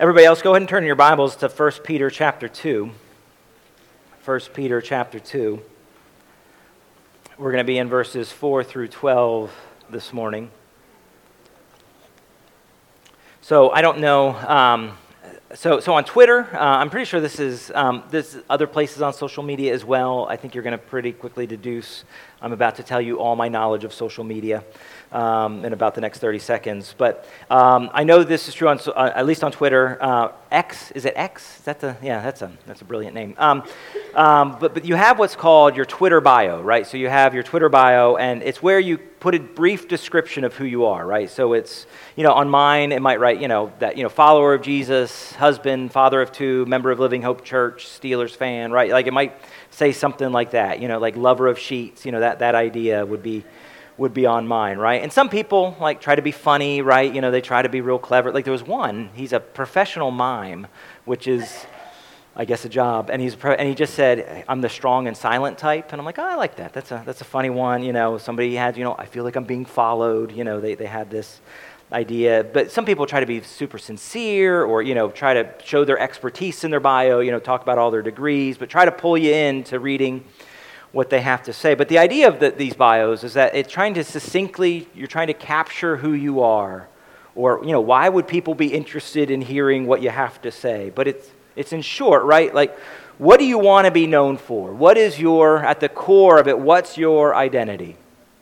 Everybody else, go ahead and turn your Bibles to 1 Peter chapter 2. 1 Peter chapter 2. We're going to be in verses 4 through 12 this morning. So I don't know. So on Twitter, I'm pretty sure this is other places on social media as well. I think you're going to pretty quickly deduce I'm about to tell you all my knowledge of social media in about the next 30 seconds. But I know this is true on at least on Twitter. X, is it X? Is that that's a brilliant name. But you have what's called your Twitter bio, right? So you have your Twitter bio, and it's where you put a brief description of who you are, right? So it's, on mine, it might write, that, follower of Jesus, husband, father of two, member of Living Hope Church, Steelers fan, right? Like it might say something like that, like lover of sheets, that idea would be on mine, right? And some people try to be funny, right? They try to be real clever. Like there was one, he's a professional mime, which is, I guess, a job. And he just said, I'm the strong and silent type. And I'm like, oh, I like that. That's a funny one. Somebody had, I feel like I'm being followed. They had this idea. But some people try to be super sincere or, try to show their expertise in their bio, talk about all their degrees, but try to pull you into reading what they have to say. But the idea of these bios is that it's trying to you're trying to capture who you are, or, why would people be interested in hearing what you have to say? But it's in short, right? Like, what do you want to be known for? What is at the core of it, what's your identity?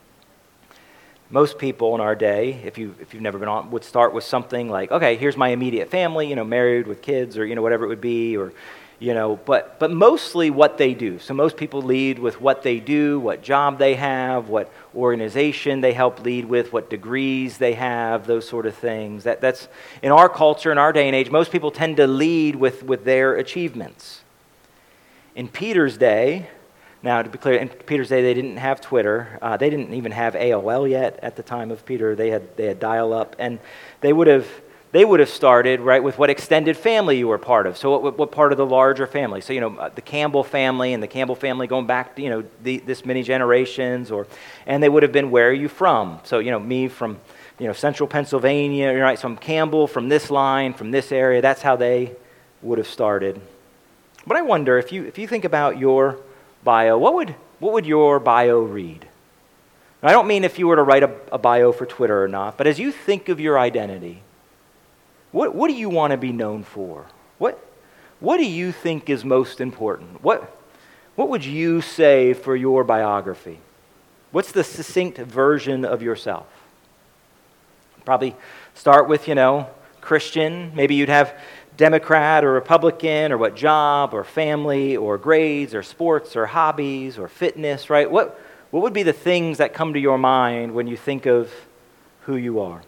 Most people in our day, if you've never been on, would start with something like, okay, here's my immediate family, married with kids, or, whatever it would be, or, but mostly what they do. So most people lead with what they do, what job they have, what organization they help lead with, what degrees they have, those sort of things. That's in our culture, in our day and age, most people tend to lead with their achievements. In Peter's day, now to be clear, in Peter's day they didn't have Twitter. They didn't even have AOL yet at the time of Peter. They had dial-up, and they would have started, right, with what extended family you were part of. So what part of the larger family? So, the Campbell family, and the Campbell family going back to, this many generations, and they would have been, where are you from? So, me from, central Pennsylvania, right? So I'm Campbell from this line, from this area. That's how they would have started. But I wonder, if you think about your bio, what would your bio read? Now, I don't mean if you were to write a bio for Twitter or not, but as you think of your identity, what do you want to be known for? What do you think is most important? What would you say for your biography? What's the succinct version of yourself? Probably start with, Christian. Maybe you'd have Democrat or Republican, or what job or family or grades or sports or hobbies or fitness, right? What would be the things that come to your mind when you think of who you are?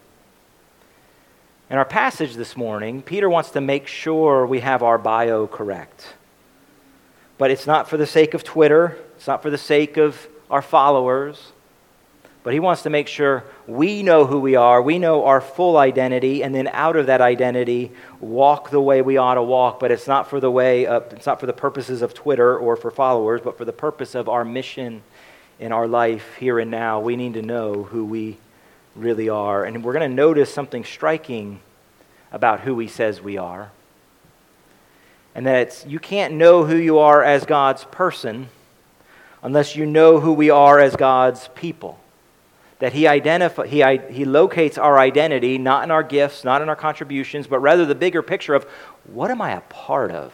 In our passage this morning, Peter wants to make sure we have our bio correct. But it's not for the sake of Twitter. It's not for the sake of our followers. But he wants to make sure we know who we are, we know our full identity, and then out of that identity, walk the way we ought to walk. But it's not for the purposes of Twitter or for followers, but for the purpose of our mission in our life here and now. We need to know who we really are. And we're going to notice something striking about who he says we are. And that you can't know who you are as God's person unless you know who we are as God's people. That he locates our identity not in our gifts, not in our contributions, but rather the bigger picture of, what am I a part of?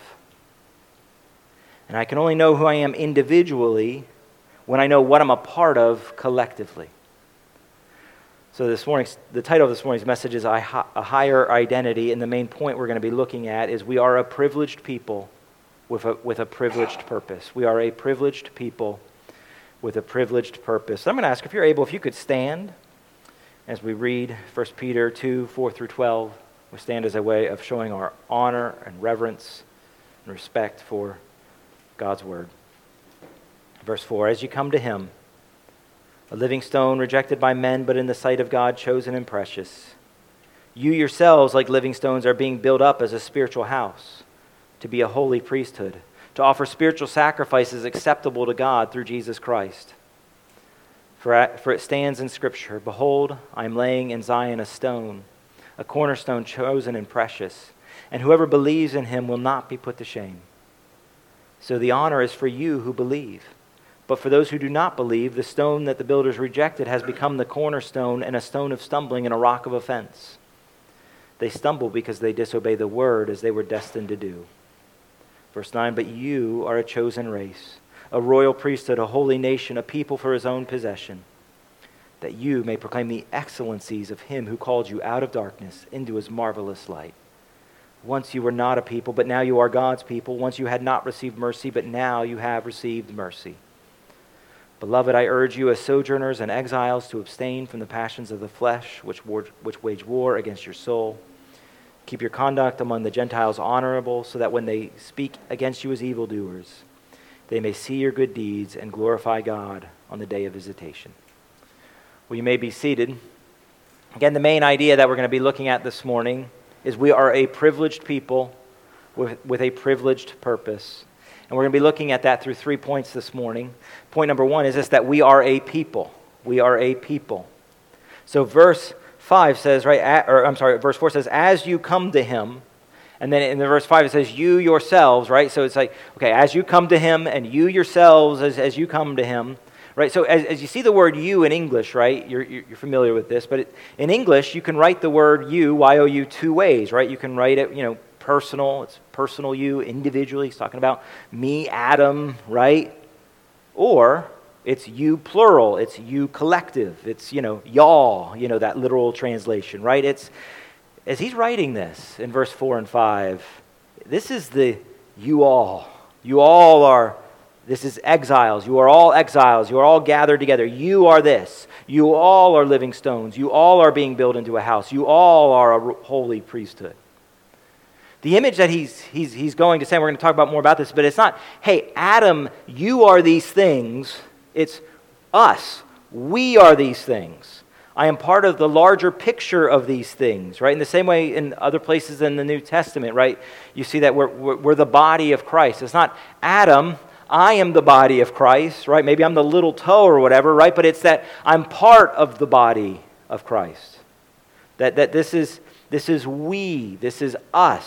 And I can only know who I am individually when I know what I'm a part of collectively. So the title of this morning's message is A Higher Identity, and the main point we're going to be looking at is we are a privileged people with a privileged purpose. We are a privileged people with a privileged purpose. So I'm going to ask, if you're able, if you could stand as we read 1 Peter 2, 4 through 12. We stand as a way of showing our honor and reverence and respect for God's word. Verse 4, as you come to him, a living stone rejected by men, but in the sight of God chosen and precious. You yourselves, like living stones, are being built up as a spiritual house, to be a holy priesthood, to offer spiritual sacrifices acceptable to God through Jesus Christ. For it stands in Scripture, behold, I am laying in Zion a stone, a cornerstone chosen and precious, and whoever believes in him will not be put to shame. So the honor is for you who believe. But for those who do not believe, the stone that the builders rejected has become the cornerstone and a stone of stumbling and a rock of offense. They stumble because they disobey the word as they were destined to do. Verse 9, but you are a chosen race, a royal priesthood, a holy nation, a people for his own possession, that you may proclaim the excellencies of him who called you out of darkness into his marvelous light. Once you were not a people, but now you are God's people. Once you had not received mercy, but now you have received mercy. Beloved, I urge you as sojourners and exiles to abstain from the passions of the flesh, which wage war against your soul. Keep your conduct among the Gentiles honorable, so that when they speak against you as evildoers, they may see your good deeds and glorify God on the day of visitation. Well, you may be seated. Again, the main idea that we're going to be looking at this morning is we are a privileged people with a privileged purpose. And we're going to be looking at that through 3 points this morning. Point number 1 is this, that we are a people. We are a people. So verse 5 says, verse 4 says, as you come to him. And then in the verse 5 it says, you yourselves, right? So it's like, okay, as you come to him, and you yourselves as you come to him. Right? So as you see the word you in English, right? You're familiar with this. But in English, you can write the word you, Y-O-U, two ways, right? You can write it, personal. It's personal you, individually. He's talking about me, Adam, right? Or it's you plural. It's you collective. It's, y'all, that literal translation, right? It's, as he's writing this in verse 4 and 5, this is the you all. You all are, this is exiles. You are all exiles. You are all gathered together. You are this. You all are living stones. You all are being built into a house. You all are a holy priesthood. The image that he's going to say, we're going to talk about more about this, but it's not, hey, Adam, you are these things. It's us. We are these things. I am part of the larger picture of these things, right? In the same way in other places in the New Testament, right? You see that we're the body of Christ. It's not Adam, I am the body of Christ, right? Maybe I'm the little toe or whatever, right? But it's that I'm part of the body of Christ. That this is we, this is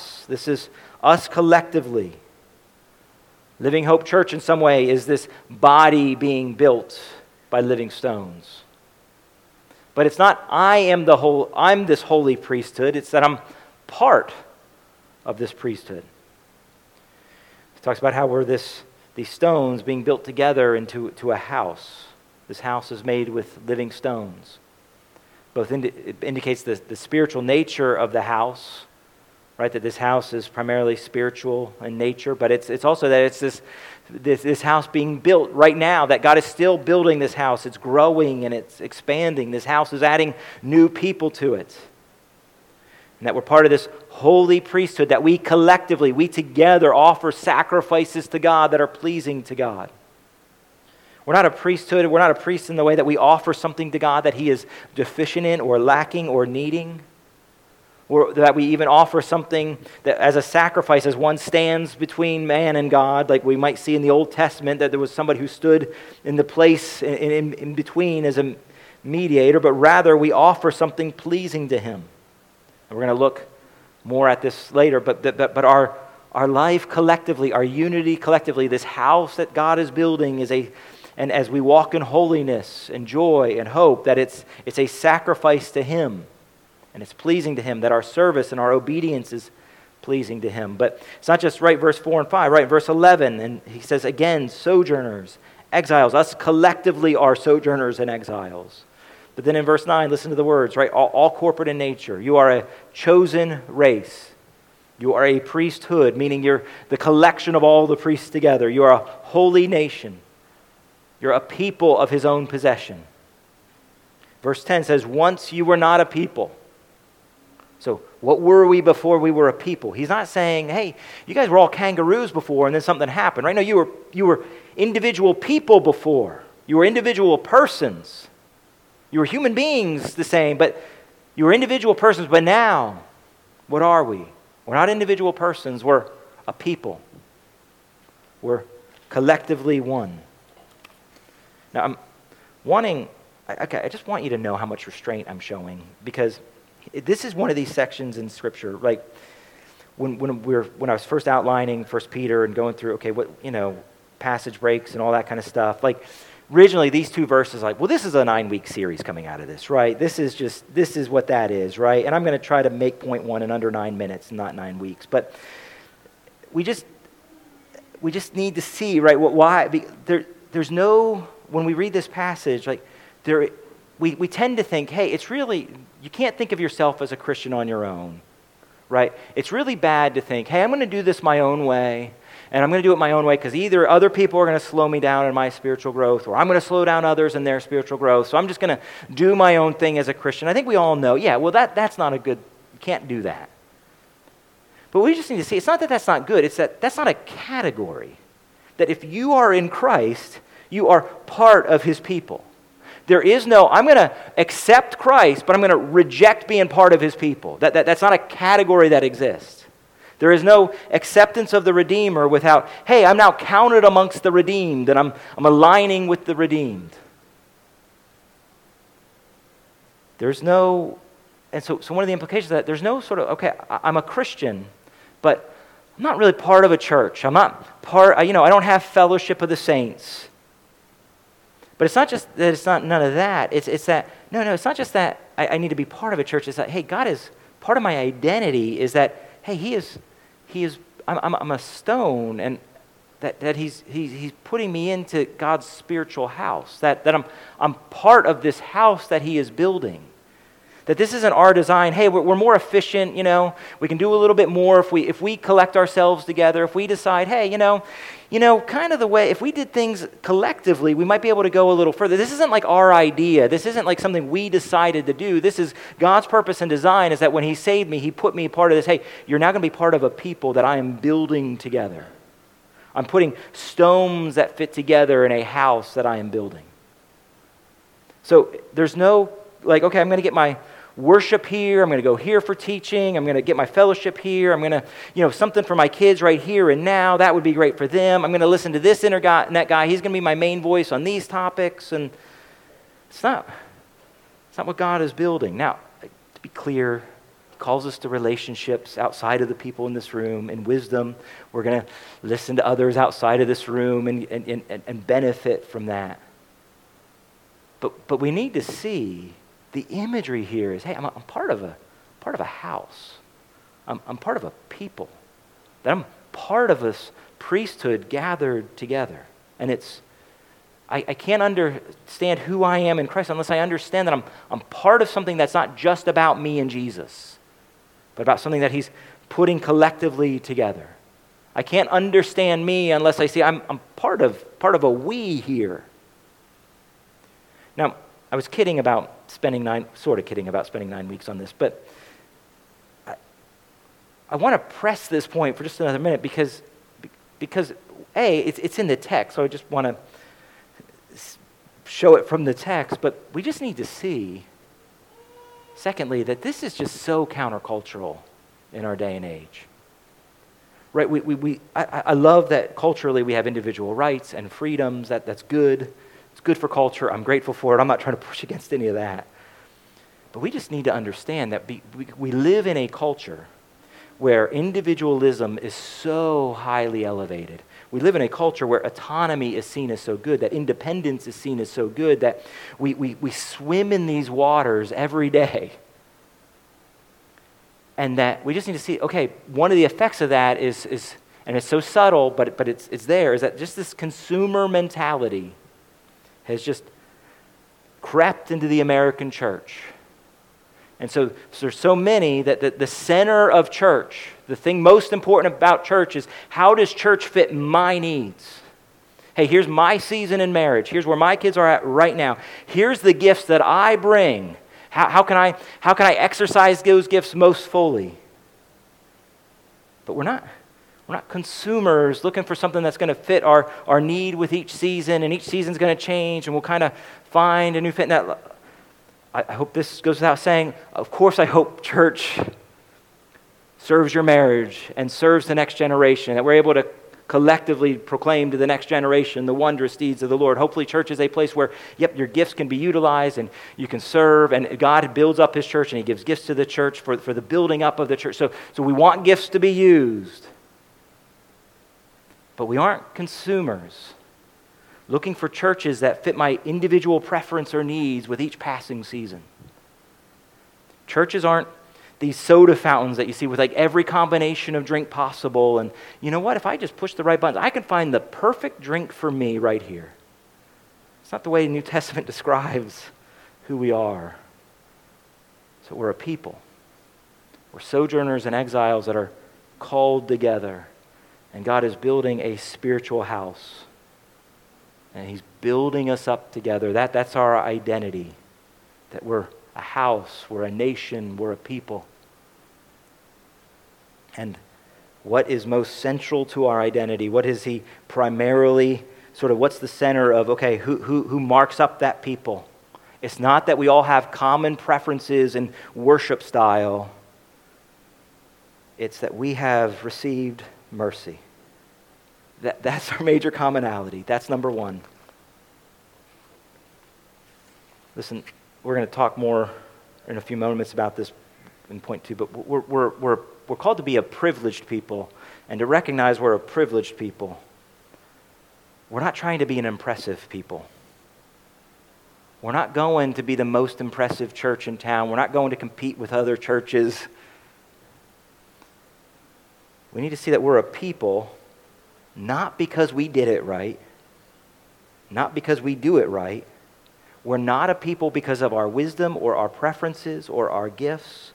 us collectively. Living Hope Church in some way is this body being built by living stones. But it's not I'm this holy priesthood, it's that I'm part of this priesthood. It talks about how we're these stones being built together into a house. This house is made with living stones. Both it indicates the spiritual nature of the house, right? That this house is primarily spiritual in nature, but it's also that it's this house being built right now, that God is still building this house. It's growing and it's expanding. This house is adding new people to it. And that we're part of this holy priesthood, that we collectively, we together offer sacrifices to God that are pleasing to God. We're not a priesthood, we're not a priest in the way that we offer something to God that he is deficient in or lacking or needing. Or that we even offer something that as a sacrifice, as one stands between man and God, like we might see in the Old Testament, that there was somebody who stood in the place in between as a mediator, but rather we offer something pleasing to him. And we're going to look more at this later, but our life collectively, our unity collectively, this house that God is building and as we walk in holiness and joy and hope, that it's a sacrifice to him. And it's pleasing to him, that our service and our obedience is pleasing to him. But it's not just right, verse 4 and 5, right? Verse 11, and he says again, sojourners, exiles. Us collectively are sojourners and exiles. But then in verse 9, listen to the words, right? All corporate in nature. You are a chosen race. You are a priesthood, meaning you're the collection of all the priests together. You are a holy nation. You're a people of his own possession. Verse 10 says, once you were not a people. So what were we before we were a people? He's not saying, hey, you guys were all kangaroos before and then something happened, right? No, you were individual people before. You were individual persons. You were human beings the same, but you were individual persons. But now, what are we? We're not individual persons. We're a people. We're collectively one. Now, I just want you to know how much restraint I'm showing, because this is one of these sections in Scripture. Like, when I was first outlining 1 Peter and going through, okay, what, passage breaks and all that kind of stuff, like, originally these two verses, like, well, this is a 9-week series coming out of this, right? This is what that is, right? And I'm going to try to make point one in under 9 minutes, not 9 weeks. But we just need to see, right, why, there's no, when we read this passage, like, we tend to think, hey, it's really, you can't think of yourself as a Christian on your own, right? It's really bad to think, hey, I'm going to do this my own way, and I'm going to do it my own way because either other people are going to slow me down in my spiritual growth, or I'm going to slow down others in their spiritual growth, so I'm just going to do my own thing as a Christian. I think we all know, yeah, well, that's not a good, you can't do that. But we just need to see, it's not that that's not good, it's that that's not a category. That if you are in Christ, you are part of his people. There is no, I'm going to accept Christ, but I'm going to reject being part of his people. That's not a category that exists. There is no acceptance of the Redeemer without, hey, I'm now counted amongst the redeemed, and I'm aligning with the redeemed. There's no, and so one of the implications of that, there's no sort of, okay, I'm a Christian, but I'm not really part of a church. I'm not part, I don't have fellowship of the saints. But it's not just that it's not none of that. It's that, no, it's not just that I need to be part of a church. It's that, hey, God is, part of my identity is that, hey, He is, I'm a stone, and that He's putting me into God's spiritual house. That I'm part of this house that He is building. That this isn't our design. Hey, we're more efficient. We can do a little bit more if we collect ourselves together. If we decide, hey, kind of the way, if we did things collectively, we might be able to go a little further. This isn't like our idea. This isn't like something we decided to do. This is God's purpose and design, is that when He saved me, He put me part of this. Hey, you're now going to be part of a people that I am building together. I'm putting stones that fit together in a house that I am building. So there's no, like, okay, I'm going to get my worship here, I'm going to go here for teaching, I'm going to get my fellowship here, I'm going to, something for my kids right here and now, that would be great for them. I'm going to listen to this internet guy, he's going to be my main voice on these topics, and it's not what God is building. Now, to be clear, He calls us to relationships outside of the people in this room, and wisdom. We're going to listen to others outside of this room and benefit from that. But we need to see the imagery here is, hey, I'm part of a house. I'm part of a people. That I'm part of this priesthood gathered together. And I can't understand who I am in Christ unless I understand that I'm part of something that's not just about me and Jesus, but about something that He's putting collectively together. I can't understand me unless I see I'm part of a we here. Now, I was kidding about spending 9 weeks on this, but I want to press this point for just another minute because A, it's in the text, so I just want to show it from the text, but we just need to see, secondly, that this is just so countercultural in our day and age. Right? I love that culturally we have individual rights and freedoms. That's good. It's good for culture. I'm grateful for it. I'm not trying to push against any of that. But we just need to understand that we live in a culture where individualism is so highly elevated. We live in a culture where autonomy is seen as so good, that independence is seen as so good, that we swim in these waters every day. And that we just need to see, okay, one of the effects of that is and it's so subtle, but it's there, is that just this consumer mentality has just crept into the American church. And so there's so many that the center of church, the thing most important about church is, how does church fit my needs? Hey, here's my season in marriage. Here's where my kids are at right now. Here's the gifts that I bring. How can I exercise those gifts most fully? But we're not consumers looking for something that's going to fit our need with each season, and each season's going to change, and we'll kind of find a new fit in that. I hope this goes without saying. Of course, I hope church serves your marriage and serves the next generation, that we're able to collectively proclaim to the next generation the wondrous deeds of the Lord. Hopefully church is a place where, your gifts can be utilized and you can serve, and God builds up his church and he gives gifts to the church for the building up of the church. So we want gifts to be used. But we aren't consumers looking for churches that fit my individual preference or needs with each passing season. Churches aren't these soda fountains that you see with like every combination of drink possible. And you know what? If I just push the right buttons, I can find the perfect drink for me right here. It's not the way the New Testament describes who we are. So we're a people. We're sojourners and exiles that are called together. And God is building a spiritual house. And he's building us up together. That's our identity. That we're a house, we're a nation, we're a people. And what is most central to our identity? What is he primarily, what's the center of, who marks up that people? It's not that we all have common preferences and worship style. It's that we have received mercy. That's our major commonality. That's number one. Listen, we're going to talk more in a few moments about this in point two, but we're called to be a privileged people and to recognize we're a privileged people. We're not trying to be an impressive people. We're not going to be the most impressive church in town. We're not going to compete with other churches. We need to see that we're a people not because we did it right, not because we do it right. We're not a people because of our wisdom or our preferences or our gifts.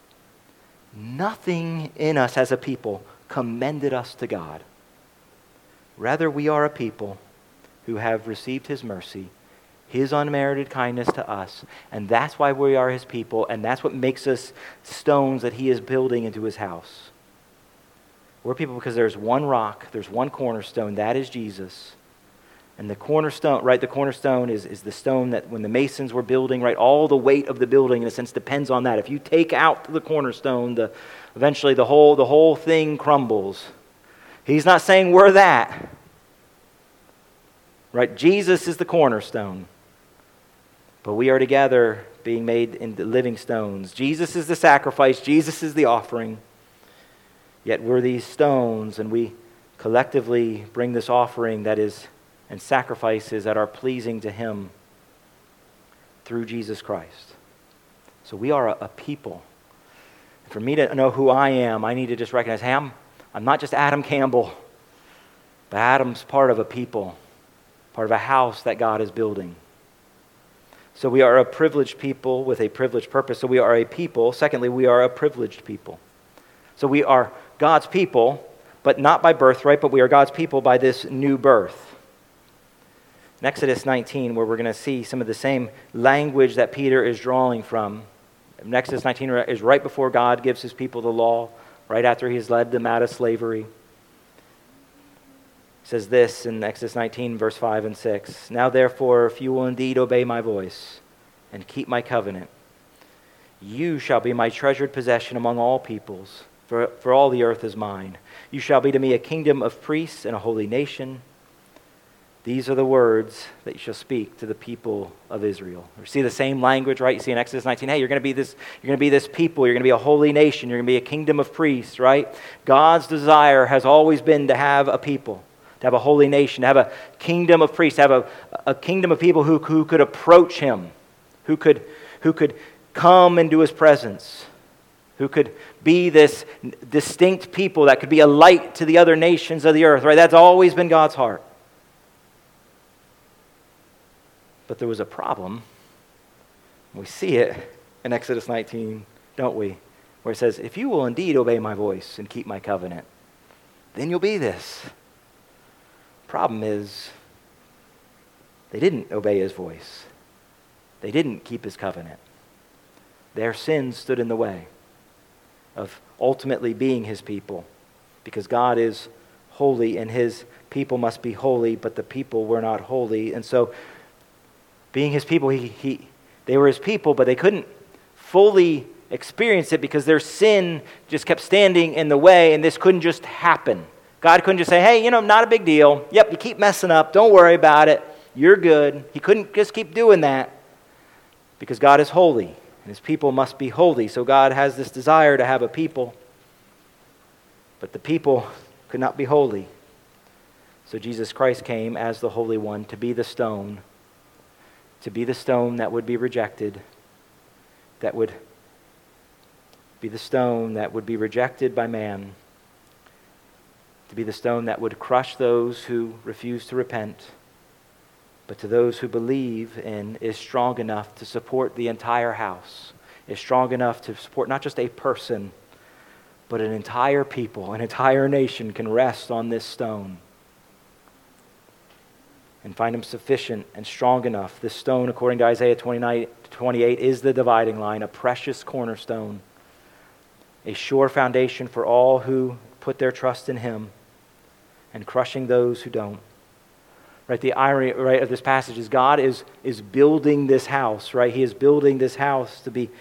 Nothing in us as a people commended us to God. Rather, we are a people who have received his mercy, his unmerited kindness to us, and that's why we are his people, and that's what makes us stones that he is building into his house. We're people because there's one rock, there's one cornerstone, that is Jesus. And the cornerstone, right, the cornerstone is the stone that when the masons were building, right, all the weight of the building in a sense depends on that. If you take out the cornerstone, eventually the whole thing crumbles. He's not saying we're that. Right? Jesus is the cornerstone. But we are together being made into living stones. Jesus is the sacrifice, Jesus is the offering. Yet we're these stones, and we collectively bring this offering that is and sacrifices that are pleasing to him through Jesus Christ. So we are a people. For me to know who I am, I need to just recognize, hey, I'm not just Adam Campbell, but Adam's part of a people, part of a house that God is building. So we are a privileged people with a privileged purpose. So we are a people. Secondly, we are a privileged people. So we are God's people, but not by birthright, but we are God's people by this new birth. In Exodus 19, where we're going to see some of the same language that Peter is drawing from. In Exodus 19 is right before God gives his people the law, right after he has led them out of slavery. It says this in Exodus 19, verse 5 and 6. Now therefore, if you will indeed obey my voice and keep my covenant, you shall be my treasured possession among all peoples, for all the earth is mine. You shall be to me a kingdom of priests and a holy nation. These are the words that you shall speak to the people of Israel. You see the same language, right? You see in Exodus 19, hey, you're going to be this people, you're going to be a holy nation, you're going to be a kingdom of priests, right? God's desire has always been to have a people, to have a holy nation, to have a kingdom of priests, to have a kingdom of people who could approach him, who could come into his presence, who could be this distinct people that could be a light to the other nations of the earth, right? That's always been God's heart. But there was a problem. We see it in Exodus 19, don't we? Where it says, if you will indeed obey my voice and keep my covenant, then you'll be this. Problem is, they didn't obey his voice. They didn't keep his covenant. Their sins stood in the way of ultimately being his people, because God is holy and his people must be holy, but the people were not holy. And so being his people, they were his people, but they couldn't fully experience it because their sin just kept standing in the way, and this couldn't just happen. God couldn't just say, hey, not a big deal. Yep, you keep messing up. Don't worry about it. You're good. He couldn't just keep doing that because God is holy and his people must be holy. So God has this desire to have a people, but the people could not be holy. So Jesus Christ came as the Holy One to be the stone that would be rejected, that would be the stone that would be rejected by man, to be the stone that would crush those who refuse to repent, but to those who believe in is strong enough to support the entire house, is strong enough to support not just a person, but an entire people, an entire nation can rest on this stone and find him sufficient and strong enough. This stone, according to Isaiah 29-28, is the dividing line, a precious cornerstone, a sure foundation for all who put their trust in him, and crushing those who don't. Right, the irony, right, of this passage is God is building this house, right? He is building this house to be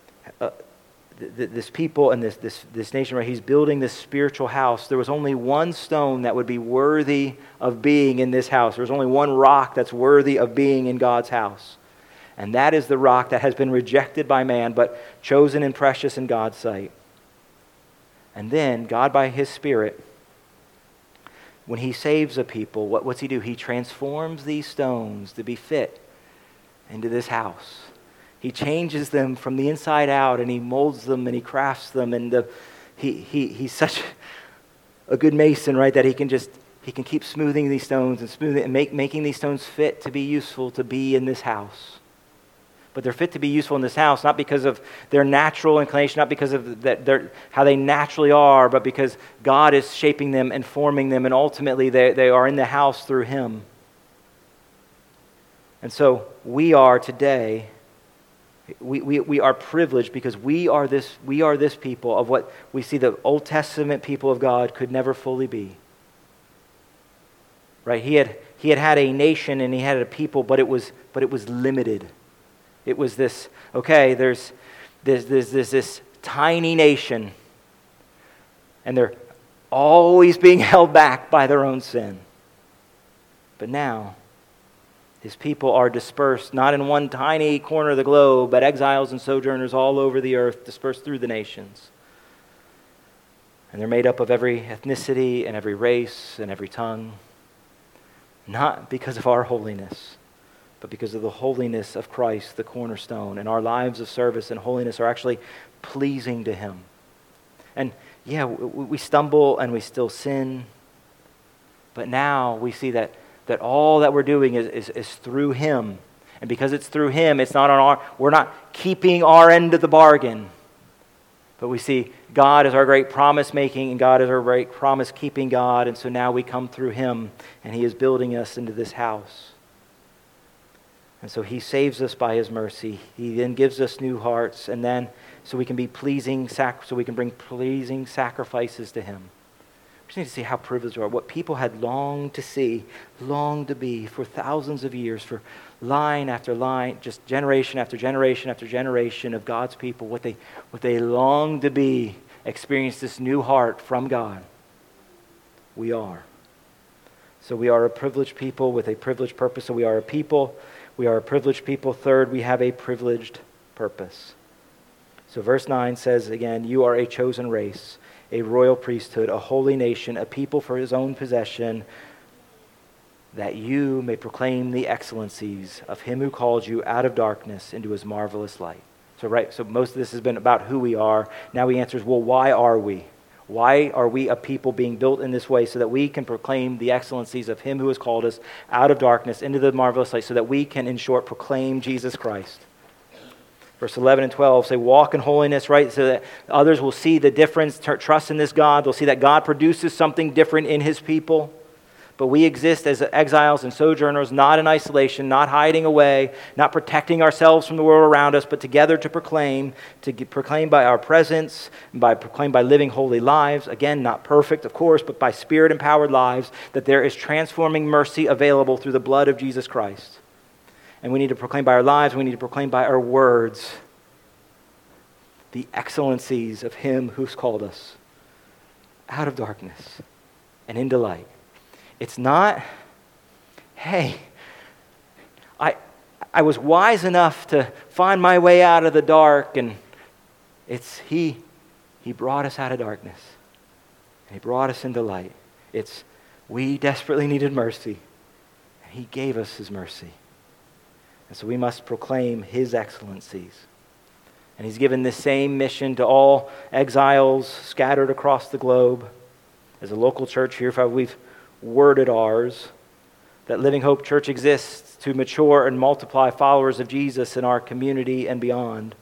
this people and this nation, right? He's building this spiritual house. There was only one stone that would be worthy of being in this house. There's only one rock that's worthy of being in God's house. And that is the rock that has been rejected by man, but chosen and precious in God's sight. And then God, by his Spirit, when he saves a people, what's he do? He transforms these stones to be fit into this house. He changes them from the inside out, and he molds them and he crafts them. And he's such a good mason, right? That he can keep smoothing these stones and making these stones fit to be useful to be in this house. But they're fit to be useful in this house, not because of their natural inclination, not because of how they naturally are, but because God is shaping them and forming them, and ultimately they are in the house through him. And so we are today, we are privileged because we are this people of what we see the Old Testament people of God could never fully be. Right? He had a nation and he had a people, but it was limited. It was this, okay, there's this tiny nation, and they're always being held back by their own sin. But now, his people are dispersed, not in one tiny corner of the globe, but exiles and sojourners all over the earth, dispersed through the nations. And they're made up of every ethnicity and every race and every tongue, not because of our holiness, but because of the holiness of Christ, the cornerstone. And our lives of service and holiness are actually pleasing to him. And yeah, we stumble and we still sin, but now we see that all that we're doing is through him. And because it's through him, it's not we're not keeping our end of the bargain. But we see God is our great promise making, and God is our great promise keeping God. And so now we come through him, and he is building us into this house. And so he saves us by his mercy. He then gives us new hearts, and then so we can be so we can bring pleasing sacrifices to him. We just need to see how privileged we are. What people had longed to see, longed to be for thousands of years, for line after line, just generation after generation after generation of God's people. What they longed to be, experience this new heart from God. We are. So we are a privileged people with a privileged purpose. So we are a people. We are a privileged people. Third, we have a privileged purpose. So verse 9 says again, you are a chosen race, a royal priesthood, a holy nation, a people for his own possession, that you may proclaim the excellencies of him who called you out of darkness into his marvelous light. So most of this has been about who we are. Now he answers, well, why are we? Why are we a people being built in this way so that we can proclaim the excellencies of him who has called us out of darkness into the marvelous light, so that we can, in short, proclaim Jesus Christ? Verse 11 and 12 say, walk in holiness, right? So that others will see the difference, trust in this God. They'll see that God produces something different in his people. But we exist as exiles and sojourners, not in isolation, not hiding away, not protecting ourselves from the world around us, but together to proclaim by our presence, proclaim by living holy lives. Again, not perfect, of course, but by Spirit-empowered lives, that there is transforming mercy available through the blood of Jesus Christ. And we need to proclaim by our lives, we need to proclaim by our words the excellencies of him who's called us out of darkness and into light. It's not, hey, I was wise enough to find my way out of the dark, and it's He brought us out of darkness, and He brought us into light. It's we desperately needed mercy, and He gave us His mercy. And so we must proclaim His excellencies. And He's given this same mission to all exiles scattered across the globe. As a local church here, we've worded ours, that Living Hope Church exists to mature and multiply followers of Jesus in our community and beyond.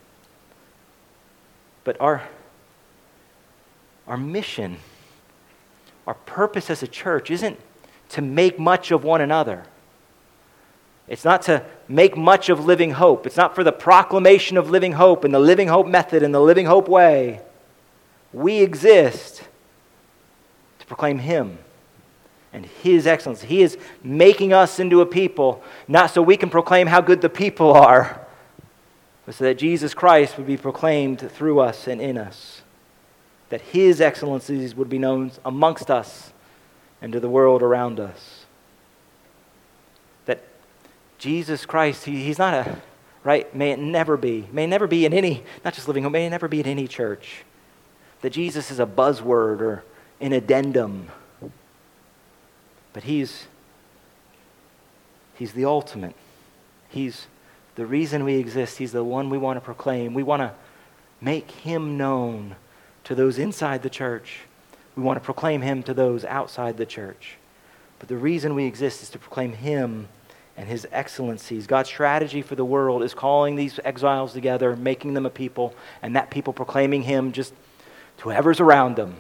But our mission, our purpose as a church isn't to make much of one another. It's not to make much of Living Hope. It's not for the proclamation of Living Hope and the Living Hope method and the Living Hope way. We exist to proclaim Him and His excellence. He is making us into a people, not so we can proclaim how good the people are, but so that Jesus Christ would be proclaimed through us and in us. That His excellencies would be known amongst us and to the world around us. That Jesus Christ, He's not a, right, may it never be in any, not just Living Hope, may it never be in any church. That Jesus is a buzzword or an addendum. But He's the ultimate. He's the reason we exist. He's the one we want to proclaim. We want to make Him known to those inside the church. We want to proclaim Him to those outside the church. But the reason we exist is to proclaim Him and His excellencies. God's strategy for the world is calling these exiles together, making them a people, and that people proclaiming Him just to whoever's around them.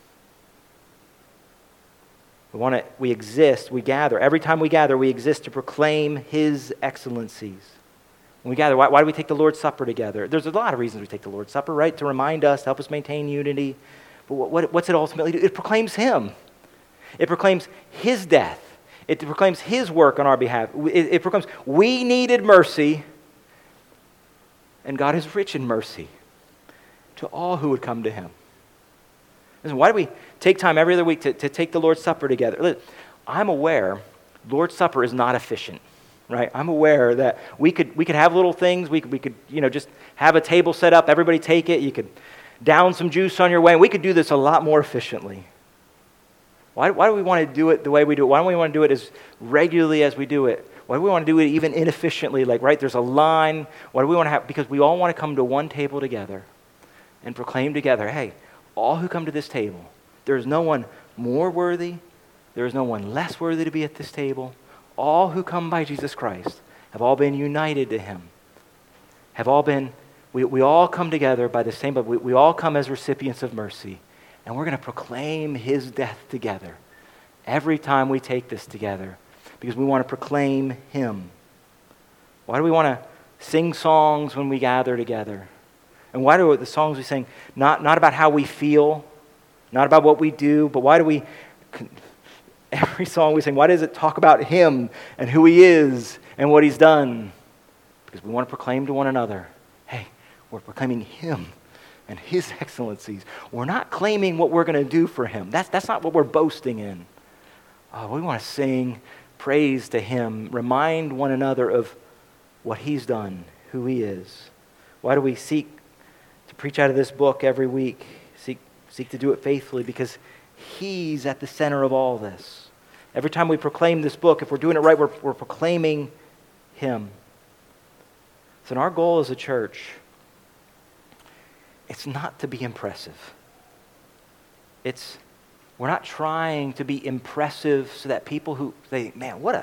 We exist, we gather. Every time we gather, we exist to proclaim His excellencies. When we gather, why do we take the Lord's Supper together? There's a lot of reasons we take the Lord's Supper, right? To remind us, to help us maintain unity. But what's it ultimately do? It proclaims Him. It proclaims His death. It proclaims His work on our behalf. It proclaims we needed mercy, and God is rich in mercy to all who would come to Him. Listen, why do we take time every other week to take the Lord's Supper together? Listen, I'm aware Lord's Supper is not efficient, right? I'm aware that we could have little things. We could just have a table set up. Everybody take it. You could down some juice on your way. And we could do this a lot more efficiently. Why do we want to do it the way we do it? Why don't we want to do it as regularly as we do it? Why do we want to do it even inefficiently? Like, right, there's a line. Why do we want to have? Because we all want to come to one table together and proclaim together, hey, all who come to this table, there is no one more worthy, there is no one less worthy to be at this table. All who come by Jesus Christ have all been united to Him. Have all been, we all come together by the same, but we all come as recipients of mercy. And we're going to proclaim His death together every time we take this together because we want to proclaim Him. Why do we want to sing songs when we gather together? And why do the songs we sing not about how we feel, not about what we do, but why do we, every song we sing, why does it talk about Him and who He is and what He's done? Because we want to proclaim to one another, hey, we're proclaiming Him and His excellencies. We're not claiming what we're going to do for Him. That's not what we're boasting in. We want to sing praise to Him, remind one another of what He's done, who He is. Why do we seek to preach out of this book every week? Seek to do it faithfully because He's at the center of all this. Every time we proclaim this book, if we're doing it right, we're proclaiming Him. So our goal as a church, it's not to be impressive. We're not trying to be impressive so that people who say, man, what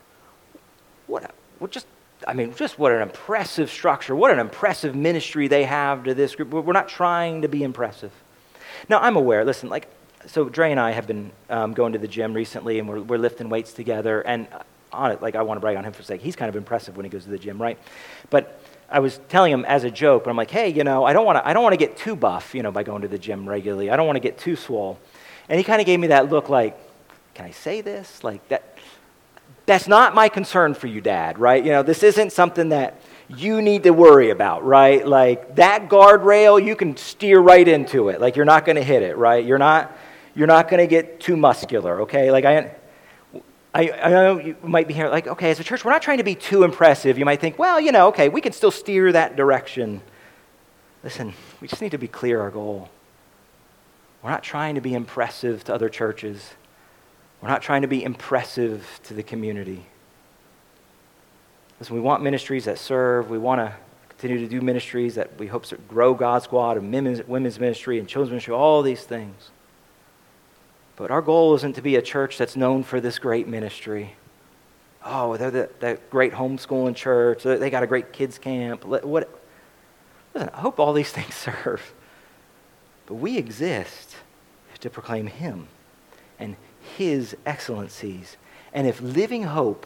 an impressive structure, what an impressive ministry they have to this group. We're not trying to be impressive. Now, I'm aware, listen, so Dre and I have been going to the gym recently, and we're lifting weights together, and I want to brag on him for a sec. He's kind of impressive when he goes to the gym, right? But I was telling him as a joke, but I'm like, hey, I don't want to get too buff, by going to the gym regularly. I don't want to get too swole. And he kind of gave me that look like, can I say this? That's not my concern for you, Dad, right? This isn't something that you need to worry about, right? Like that guardrail, you can steer right into it. Like you're not going to hit it, right? You're not You're not going to get too muscular, okay? Like I know you might be here like, okay, as a church, we're not trying to be too impressive. You might think, well, okay, we can still steer that direction. Listen, we just need to be clear our goal. We're not trying to be impressive to other churches. We're not trying to be impressive to the community. Listen, we want ministries that serve. We want to continue to do ministries that we hope to grow God Squad and women's ministry and children's ministry, all these things. But our goal isn't to be a church that's known for this great ministry. Oh, they're that great homeschooling church. They got a great kids camp. Listen, I hope all these things serve. But we exist to proclaim Him and His excellencies. And if Living Hope,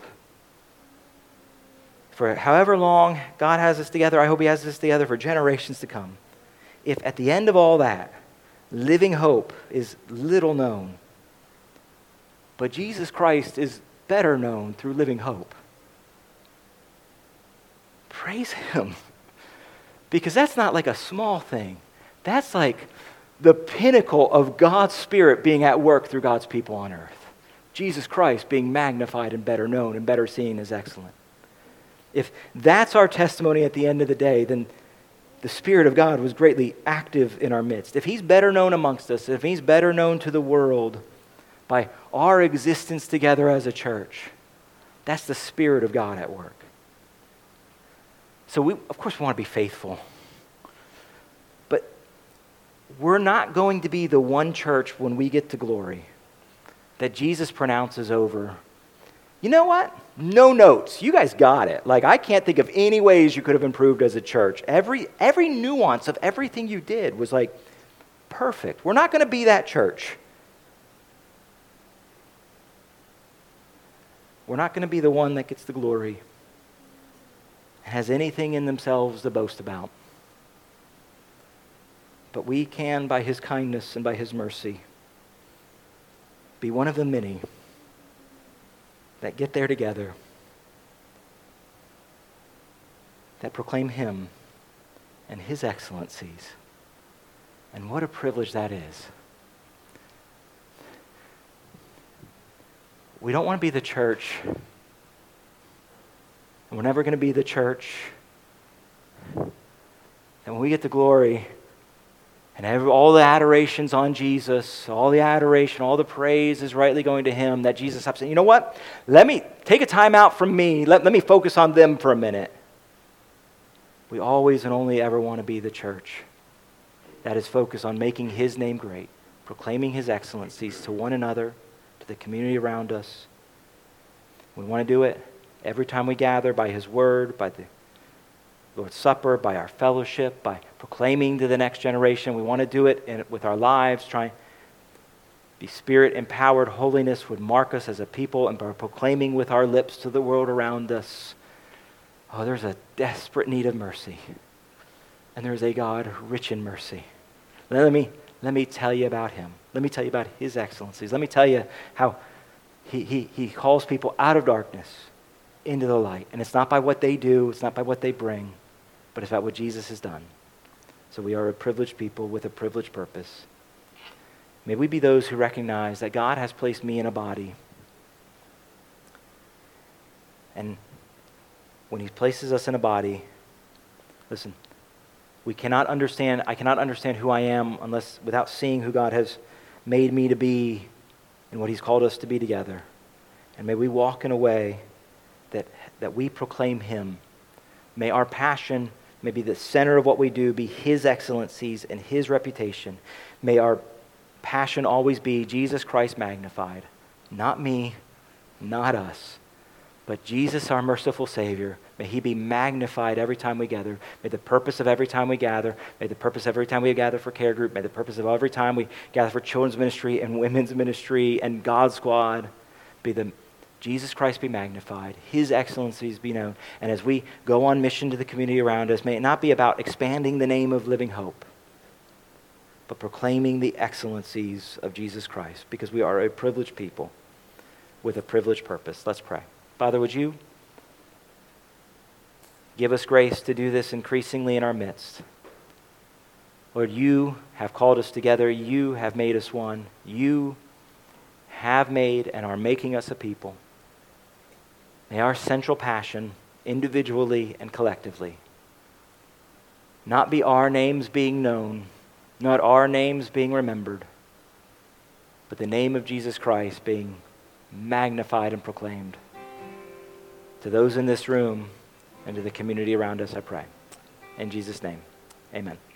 for however long God has us together, I hope He has us together for generations to come. If at the end of all that, Living Hope is little known, but Jesus Christ is better known through Living Hope, praise Him. Because that's not like a small thing. That's like the pinnacle of God's Spirit being at work through God's people on earth. Jesus Christ being magnified and better known and better seen as excellent. If that's our testimony at the end of the day, then the Spirit of God was greatly active in our midst. If He's better known amongst us, if He's better known to the world by our existence together as a church, that's the Spirit of God at work. So we, of course, want to be faithful. But we're not going to be the one church when we get to glory that Jesus pronounces over, you know what? No notes. You guys got it. Like, I can't think of any ways you could have improved as a church. Every nuance of everything you did was like perfect. We're not going to be that church. We're not going to be the one that gets the glory and has anything in themselves to boast about. But we can, by His kindness and by His mercy, be one of the many that get there together, that proclaim Him and His excellencies. And what a privilege that is. We don't want to be the church, and we're never going to be the church, and when we get to glory, and all the adoration's on Jesus, all the adoration, all the praise is rightly going to Him, that Jesus stops saying, you know what? Let me take a time out from me. Let me focus on them for a minute. We always and only ever want to be the church that is focused on making His name great, proclaiming His excellencies to one another, to the community around us. We want to do it every time we gather by His Word, by the Lord's Supper, by our fellowship, by proclaiming to the next generation. We want to do it with our lives, trying to be Spirit-empowered. Holiness would mark us as a people, and by proclaiming with our lips to the world around us, oh, there's a desperate need of mercy. And there's a God rich in mercy. Let me tell you about Him. Let me tell you about His excellencies. Let me tell you how He calls people out of darkness into the light. And it's not by what they do, it's not by what they bring, but it's about what Jesus has done. So we are a privileged people with a privileged purpose. May we be those who recognize that God has placed me in a body. And when He places us in a body, listen, I cannot understand who I am without seeing who God has made me to be and what He's called us to be together. And may we walk in a way that we proclaim Him. May our passion, may be the center of what we do, be His excellencies and His reputation. May our passion always be Jesus Christ magnified. Not me, not us, but Jesus, our merciful Savior. May He be magnified every time we gather. May the purpose of every time we gather, may the purpose every time we gather for Care Group, may the purpose of every time we gather for children's ministry and women's ministry and God Squad be Jesus Christ be magnified, His excellencies be known. And as we go on mission to the community around us, may it not be about expanding the name of Living Hope, but proclaiming the excellencies of Jesus Christ, because we are a privileged people with a privileged purpose. Let's pray. Father, would You give us grace to do this increasingly in our midst? Lord, you have called us together. You have made us one. You have made and are making us a people. May our central passion, individually and collectively, not be our names being known, not our names being remembered, but the name of Jesus Christ being magnified and proclaimed. To those in this room and to the community around us, I pray. In Jesus' name, amen.